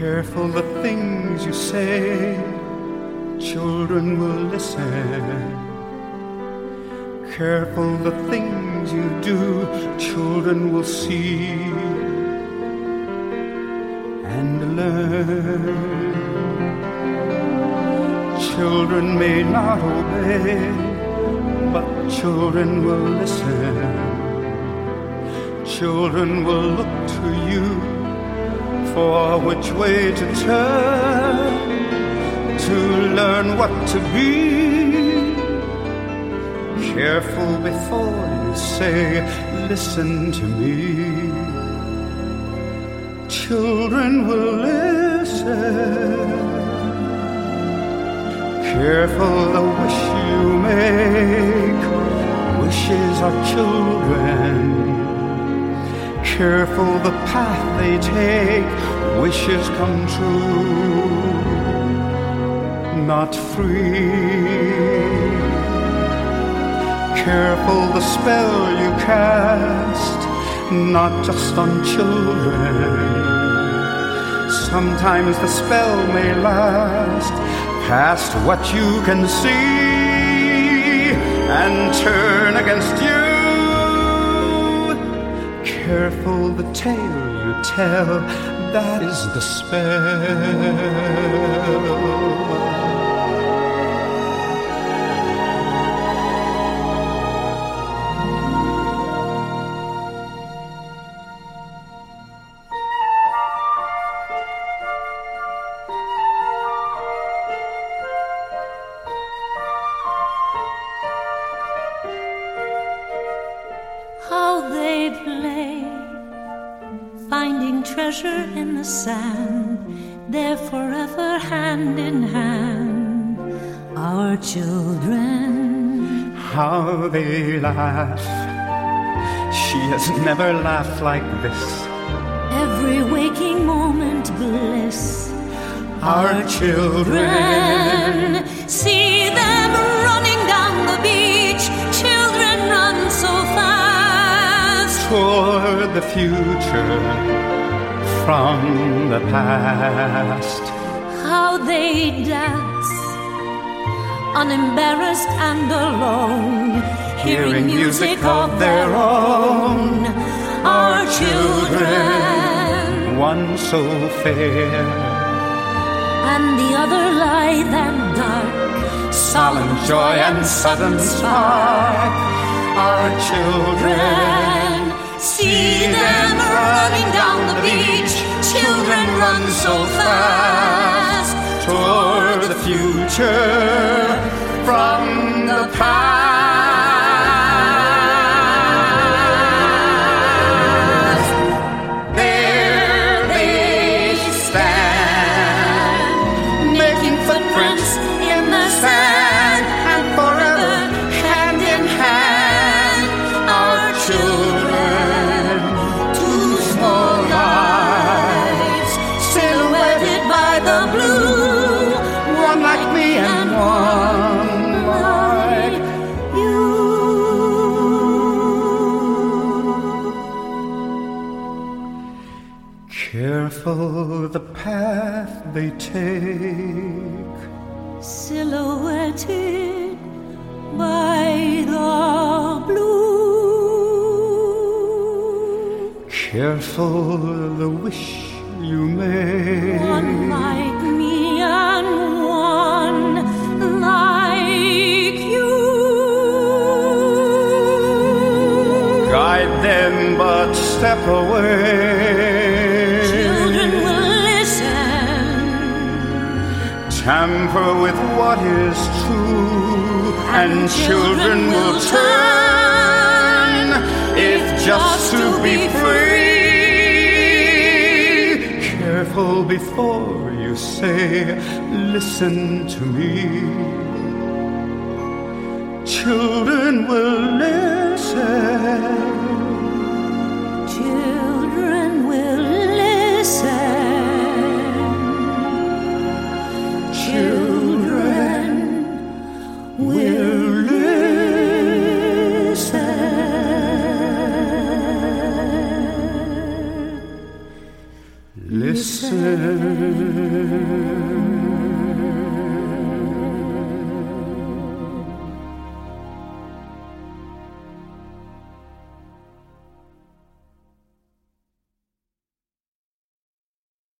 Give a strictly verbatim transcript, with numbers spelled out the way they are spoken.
Careful the things you say, children will listen. Careful the things you do, children will see and learn. Children may not obey, but children will listen. Children will look to you for which way to turn, to learn what to be. Careful before you say, listen to me. Children will listen. Careful the wish you make, wishes of children. Careful the path they take, wishes come true, not free. Careful the spell you cast, not just on children. Sometimes the spell may last past what you can see and turn against you. Careful the tale you tell, that is the spell. How they play, finding treasure in the sand. They're forever hand in hand, our children. How they laugh, she has never laughed like this. Every waking moment bliss, Our, our children. children. See them running down the beach, children run so fast Toward the future from the past. How they dance, unembarrassed and alone, hearing music of their own. Our children, one so fair and the other lithe and dark, solemn joy and sudden spark. Our children, see them running down the beach, children run so fast toward the future from the past. There they stand, making footprints in the sand, and forever hand in hand. Our children, two small lives, silhouetted by the blue, one like me and one like you. Careful the path they take, silhouetted by the blue. Careful the wish you make, One like me and one like you. guide them but step away. Children will listen, Tamper with what is true, and children will turn, if just to be free. Careful before you say, listen to me. Children will listen. children will listen. Children will listen. Listen. say.